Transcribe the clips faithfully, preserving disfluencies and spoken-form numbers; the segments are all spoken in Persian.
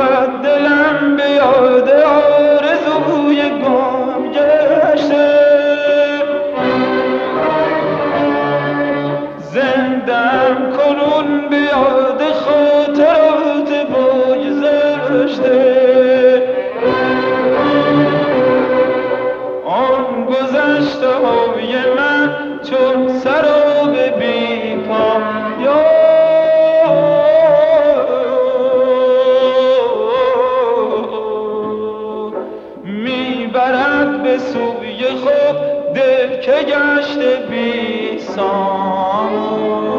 تپد دلم به یاد آرزوی گم گشته، زندم کنون به یاد خاطرات بگذشته. آن گذشته های من چون سراب بی پایان میبرد به سوی خود دل که گشته بی سامان.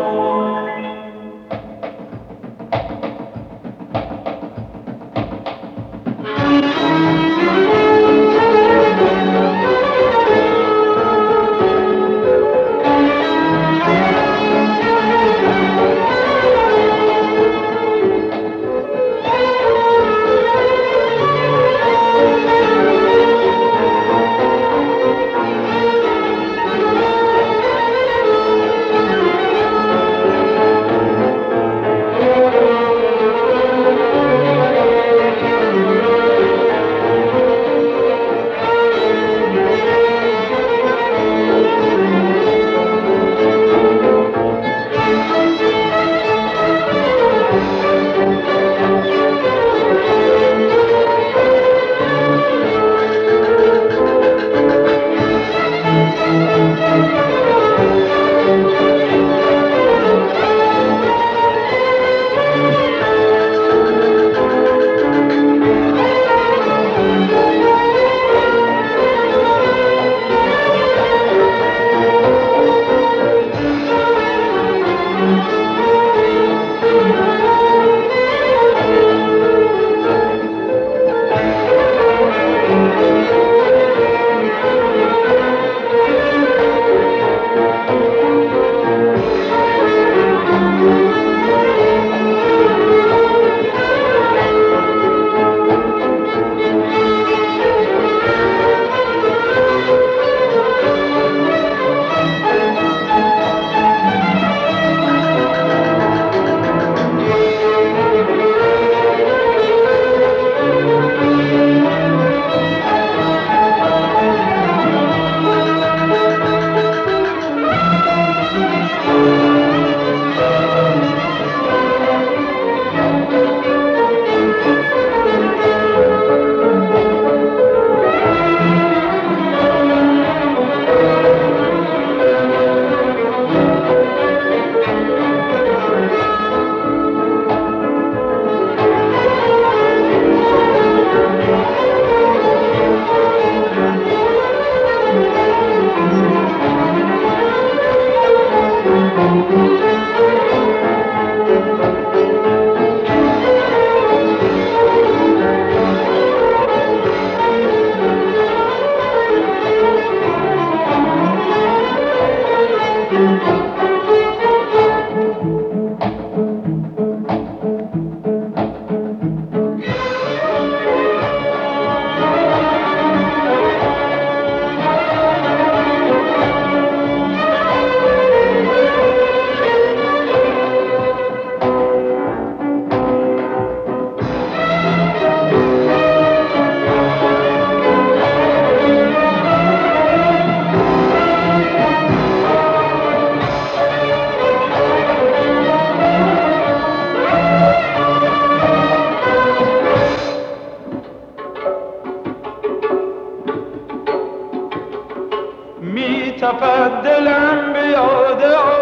تپد دلم به یاد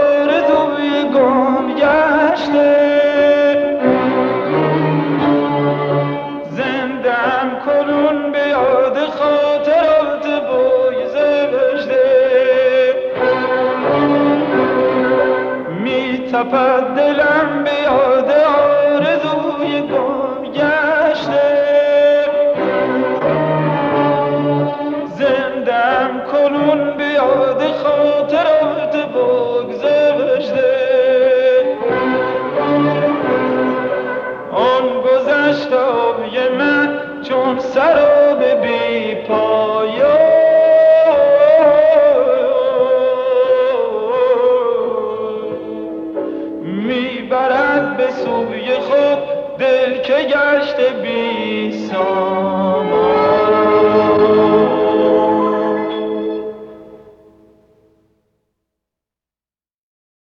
آرزوی گم گشته، زندم کنون به یاد خاطرات بگذشته. می تپد دلم به یاد آرزوی گم گشته، زندم کنون به یاد خاطرات بگذشته. آن گذشته های من چون سراب بی پایان میبرد به سوی خود دل که گشت گشته بی سان.